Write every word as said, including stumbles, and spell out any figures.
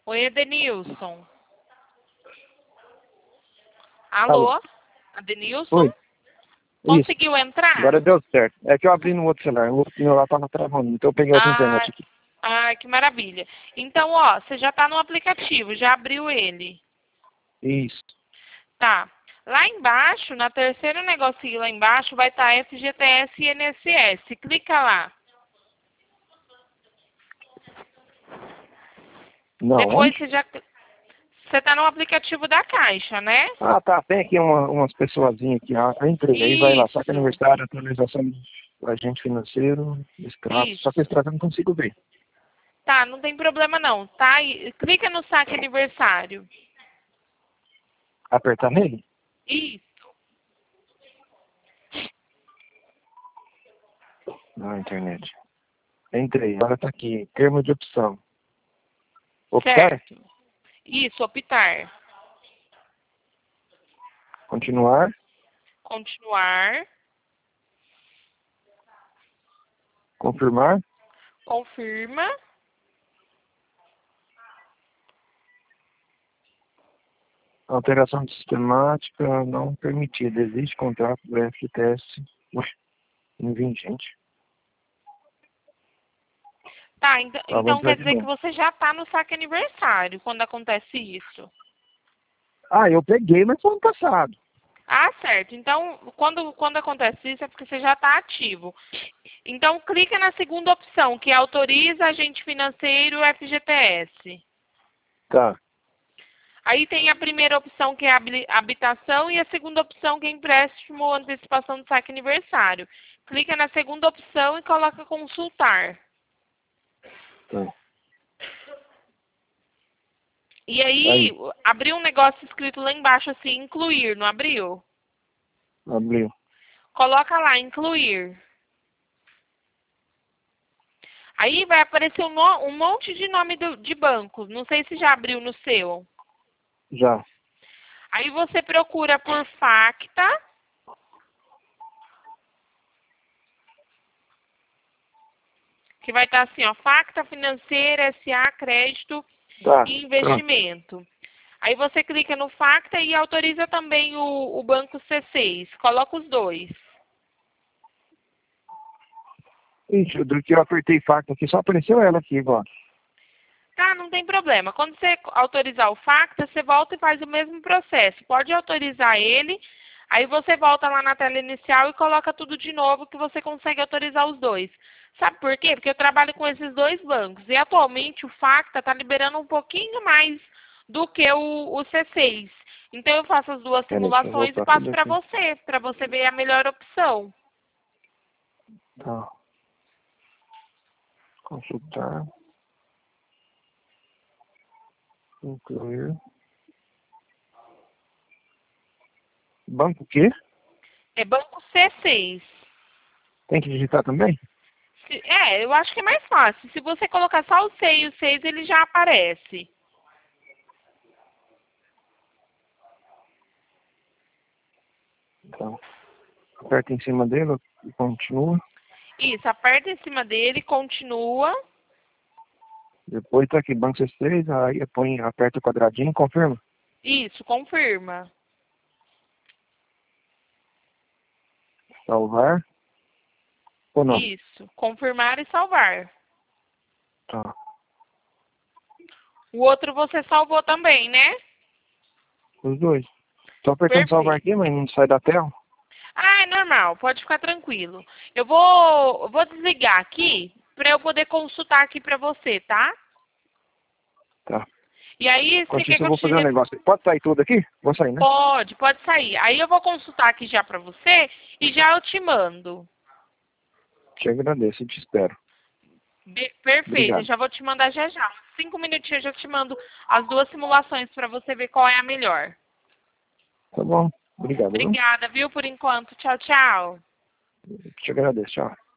Oi, Edenilson. Alô? Alô. Edenilson? Oi. Conseguiu Isso. entrar? Agora deu certo. É que eu abri no outro celular. O outro meu lá tava travando. Então eu peguei outra Ah, internet aqui. ah, que maravilha. Então, ó, você já está no aplicativo, já abriu ele. Isso. Tá. Lá embaixo, na terceiro negocinho lá embaixo, vai estar F G T S e I N S S. Clica lá. Não, Depois onde? você já... Você está no aplicativo da Caixa, né? Ah, tá. Tem aqui uma, umas pessoazinhas aqui. Ah, entrei. Aí vai lá. Saque Isso. aniversário, atualização do agente financeiro, extrato. Só que Isso. extrato eu não consigo ver. Tá, não tem problema não, tá? E clica no saque aniversário. Apertar nele? Isso. Na internet. Entrei. Agora tá aqui. Termo de opção. Optar? Certo. Isso, optar. Continuar. Continuar. Confirmar. Confirma. Alteração de sistemática não permitida. Existe contrato do F T S. Ué, invingente. Tá, então, Ah, vou então entrar quer de dizer que novo. você já tá no saque aniversário quando acontece isso. Ah, eu peguei, mas foi ano passado. Ah, certo. Então, quando, quando acontece isso é porque você já está ativo. Então, clica na segunda opção, que é autoriza agente financeiro F G T S. Tá. Aí tem a primeira opção, que é habili- habitação, e a segunda opção, que é empréstimo ou antecipação do saque aniversário. Clica na segunda opção e coloca consultar. Tá. E aí, Aí, abriu um negócio escrito lá embaixo assim, incluir, não abriu? abriu. Coloca lá, incluir. Aí vai aparecer um, mo- um monte de nome do- de bancos. Não sei se já abriu no seu. Já. Aí você procura por Facta. Que vai estar assim, ó, Facta Financeira, S A, Crédito Tá. e Pronto. Investimento. Aí você clica no Facta e autoriza também o, o banco C seis. Coloca os dois. Ixi, do que eu apertei facto aqui, só apareceu ela aqui agora. Tá, não tem problema. Quando você autorizar o Facta, você volta e faz o mesmo processo. Pode autorizar ele, aí você volta lá na tela inicial e coloca tudo de novo que você consegue autorizar os dois. Sabe por quê? Porque eu trabalho com esses dois bancos e atualmente o Facta está liberando um pouquinho mais do que o, o C seis. Então eu faço as duas Peraí, deixa eu simulações e voltar passo tudo para aqui. você, para você ver a melhor opção. Tá. Consultar. Incluir. Banco o quê? É banco C seis. Tem que digitar também? Se- É, eu acho que é mais fácil. Se você colocar só o C e o seis, ele já aparece. Então, aperta em cima dele e continua. Isso, aperta em cima dele, continua. Depois tá aqui, banco C seis, aí põe, aperta o quadradinho, confirma. Isso, confirma. Salvar. Ou não? Isso, confirmar e salvar. Tá. O outro você salvou também, né? Os dois. Tô apertando salvar Perfeito. aqui, mas não sai da tela. Ah, é normal, pode ficar tranquilo. Eu vou, eu vou desligar aqui para eu poder consultar aqui para você, tá? Tá. E aí, você Enquanto quer isso que eu eu vou te... fazer um re- negócio. Pode sair tudo aqui? Vou sair, né? Pode, pode sair. Aí eu vou consultar aqui já para você e já eu te mando. Te agradeço e te espero. Be- Perfeito, eu Obrigado. já vou te mandar já já. Cinco minutinhos eu já te mando as duas simulações para você ver qual é a melhor. Tá bom. Obrigado, viu? Obrigada, viu, por enquanto. Tchau, tchau. Te agradeço. Tchau.